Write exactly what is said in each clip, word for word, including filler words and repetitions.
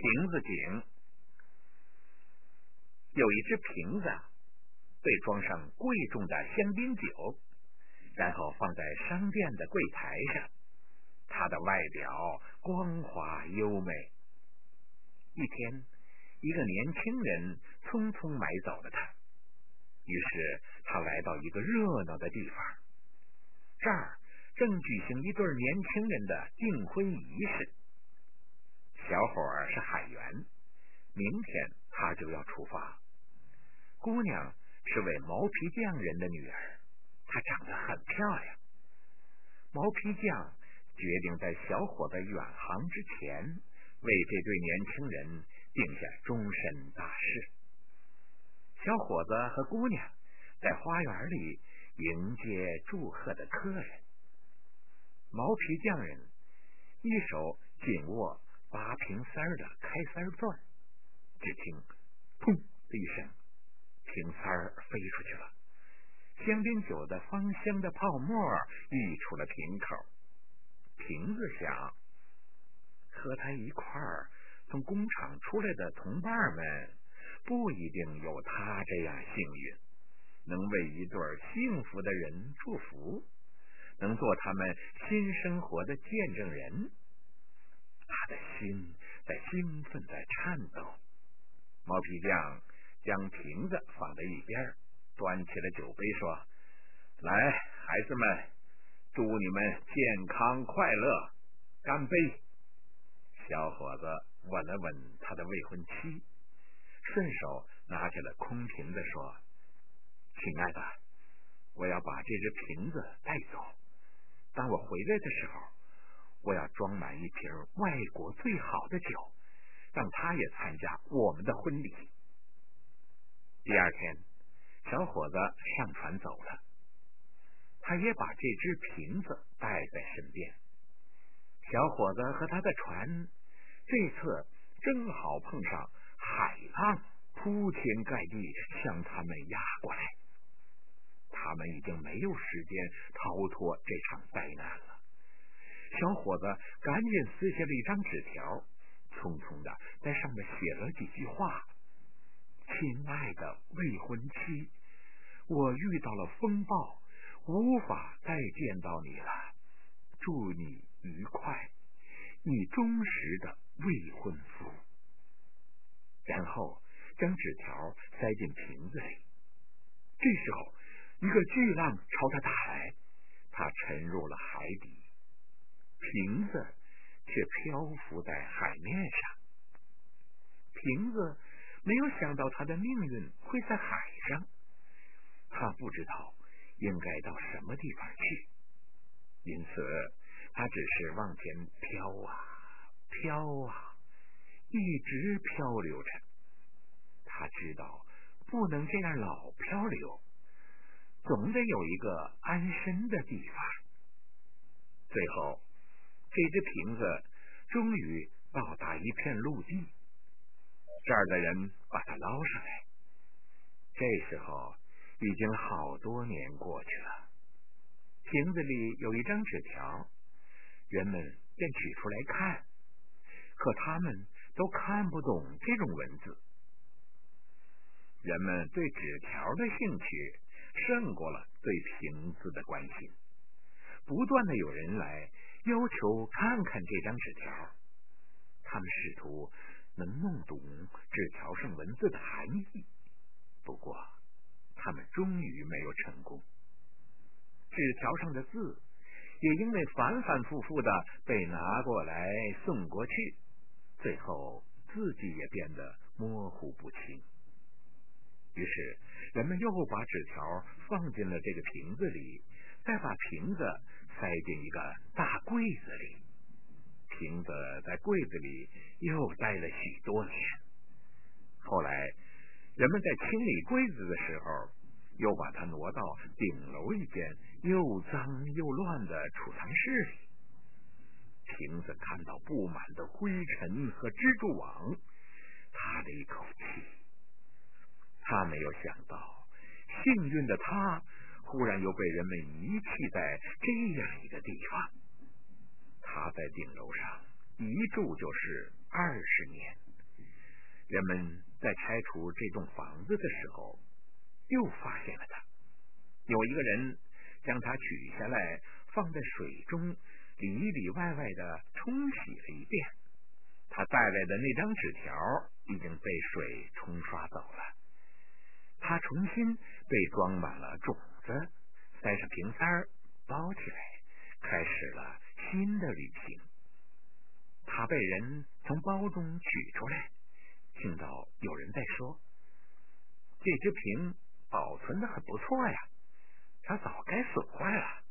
瓶子井。有一只瓶子被装上贵重的香槟酒，然后放在商店的柜台上，它的外表光滑优美。一天，一个年轻人匆匆买走了它，于是他来到一个热闹的地方，这儿正举行一对年轻人的订婚仪式。小伙儿是海员，明天他就要出发。姑娘是位毛皮匠人的女儿，她长得很漂亮。毛皮匠决定在小伙子远航之前，为这对年轻人定下终身大事。小伙子和姑娘在花园里迎接祝贺的客人。毛皮匠人一手紧握八瓶塞的开塞钻，只听砰的一声，瓶塞飞出去了，香槟酒的芳香的泡沫溢出了瓶口。瓶子想，和他一块儿从工厂出来的同伴们不一定有他这样幸运，能为一对幸福的人祝福，能做他们新生活的见证人。他的心在兴奋地颤抖。毛皮匠将瓶子放在一边，端起了酒杯说：来，孩子们，祝你们健康快乐，干杯！小伙子吻了吻他的未婚妻，顺手拿起了空瓶子说：亲爱的，我要把这只瓶子带走，当我回来的时候，我要装满一瓶外国最好的酒，让他也参加我们的婚礼。第二天，小伙子上船走了，他也把这只瓶子带在身边。小伙子和他的船这次正好碰上海浪铺天盖地向他们压过来，他们已经没有时间逃脱这场灾难了。小伙子赶紧撕下了一张纸条，匆匆的在上面写了几句话：亲爱的未婚妻，我遇到了风暴，无法再见到你了，祝你愉快，你忠实的未婚夫。然后将纸条塞进瓶子里。这时候，一个巨浪朝他打来，他沉入了海底，瓶子却漂浮在海面上。瓶子没有想到他的命运会在海上，他不知道应该到什么地方去，因此他只是往前飘啊飘啊，一直漂流着。他知道不能这样老漂流，总得有一个安身的地方。最后，这只瓶子终于到达一片陆地，这儿的人把它捞上来。这时候已经好多年过去了，瓶子里有一张纸条，人们便取出来看，可他们都看不懂这种文字。人们对纸条的兴趣胜过了对瓶子的关心，不断的有人来要求看看这张纸条，他们试图能弄懂纸条上文字的含义，不过他们终于没有成功。纸条上的字也因为反反复复的被拿过来送过去，最后字迹也变得模糊不清。于是人们又把纸条放进了这个瓶子里，再把瓶子塞进一个大柜子里。瓶子在柜子里又待了许多年。后来人们在清理柜子的时候，又把它挪到顶楼一间又脏又乱的储藏室里。瓶子看到布满的灰尘和蜘蛛网，叹了一口气。他没有想到，幸运的他忽然又被人们遗弃在这样一个地方。他在顶楼上一住就是二十年， 人们在拆除这栋房子的时候，又发现了它。有一个人将它取下来，放在水中，里里外外的冲洗了一遍。他带来的那张纸条已经被水冲刷走了，他重新被装满了种子，塞上瓶塞儿，包起来，开始了新的旅行。他被人从包中取出来，听到有人在说：“这只瓶保存得很不错呀，它早该损坏了。”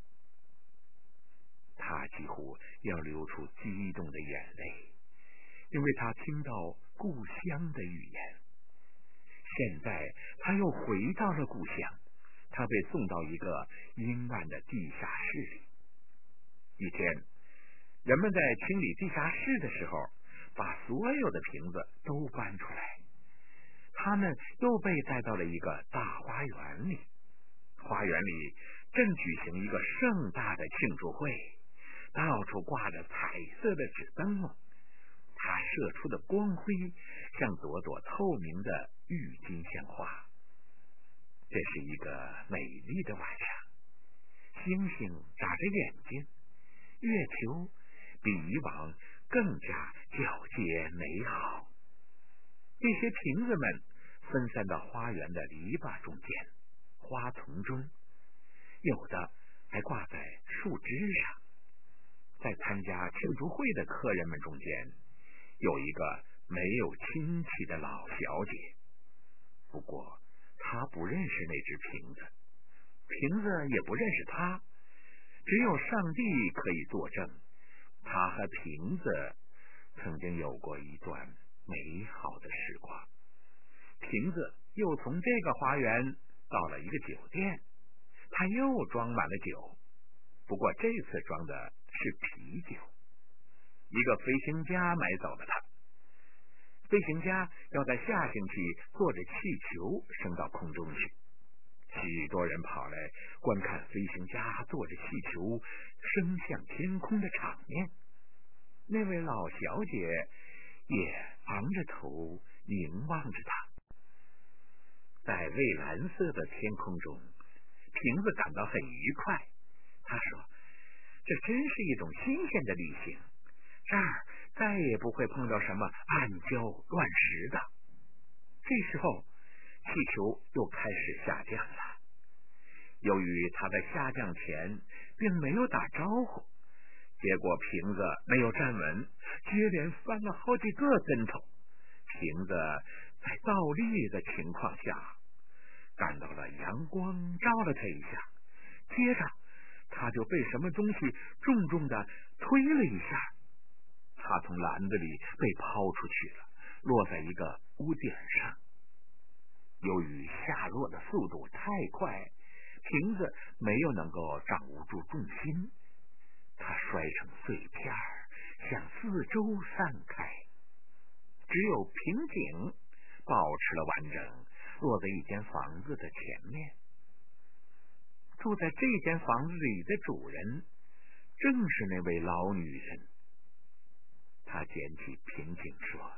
他几乎要流出激动的眼泪，因为他听到故乡的语言。现在他又回到了故乡，他被送到一个阴暗的地下室里。一天，人们在清理地下室的时候，把所有的瓶子都搬出来。他们又被带到了一个大花园里，花园里正举行一个盛大的庆祝会，到处挂着彩色的纸灯笼，它射出的光辉像朵朵透明的郁金香花。这是一个美丽的晚上，星星眨着眼睛，月球比以往更加皎洁美好。这些瓶子们分散到花园的篱笆中间、花丛中，有的还挂在树枝上。在参加庆祝会的客人们中间，有一个没有亲戚的老小姐，不过她不认识那只瓶子，瓶子也不认识她，只有上帝可以作证，她和瓶子曾经有过一段美好的时光。瓶子又从这个花园到了一个酒店，他又装满了酒，不过这次装的是啤酒。一个飞行家买走了它，飞行家要在下星期坐着气球升到空中去。许多人跑来观看飞行家坐着气球升向天空的场面。那位老小姐也昂着头凝望着他。在蔚蓝色的天空中，瓶子感到很愉快。他说：“这真是一种新鲜的旅行，这儿再也不会碰到什么暗礁乱石的。”这时候，气球又开始下降了。由于他在下降前并没有打招呼，结果瓶子没有站稳，接连翻了好几个跟头。瓶子在倒立的情况下，感到了阳光照了他一下，接着他就被什么东西重重的推了一下，他从篮子里被抛出去了，落在一个屋顶上。由于下落的速度太快，瓶子没有能够掌握住重心，它摔成碎片，向四周散开。只有瓶颈保持了完整，落在一间房子的前面。住在这间房子里的主人正是那位老女人。她捡起瓶颈说：“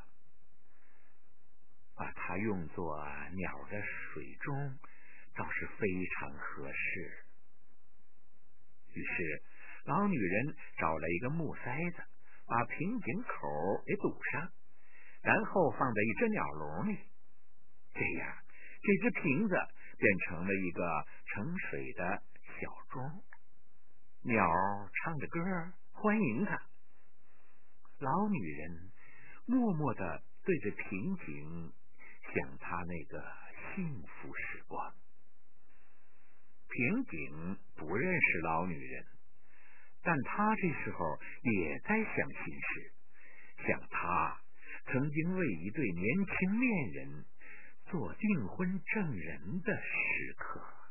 把它用作鸟的水中倒是非常合适。”于是老女人找了一个木塞子，把瓶颈口给堵上，然后放在一只鸟笼里。这样这只瓶子变成了一个盛水的小钟，鸟唱着歌欢迎它。老女人默默地对着瓶颈想她那个幸福时光。瓶颈不认识老女人，但她这时候也在想心事，想她曾经为一对年轻恋人做订婚证人的时刻。